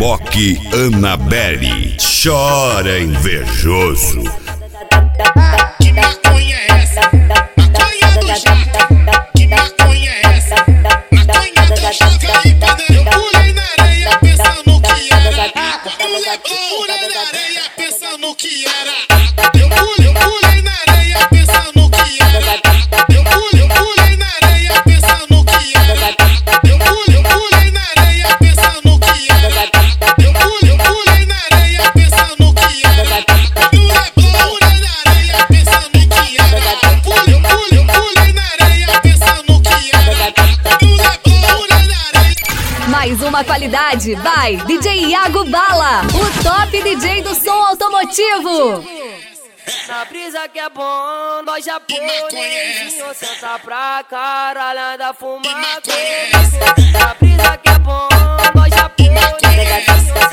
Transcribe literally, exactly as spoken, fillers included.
Reboque Annabelle. Chora invejoso. Que maconha é essa? Maconha do Jaca. Que maconha é essa? Maconha do Jaca e pedra. Eu pulei na areia pensando que era água. Eu pulei na areia pensando que era água. Eu pulei, eu pulei na areia pensando que era água. Eu pulei, eu pulei na areia pensando que era água. Eu pulei, eu pulei na areia pensando que era água. Eu pulei, eu pulei na areia pensando que era água. No Leblon, pulei na areia pensando que era água. Eu pulei, eu pulei, eu pulei na areia pensando que era água. No Leblon, pulei na areia. Mais uma qualidade, vai, D J Iago Bala, o top D J do som automotivo. Na brisa que é bom, nós japonesinho senta pra caralho, anda fumando. Na brisa que é bom, nós japonesinho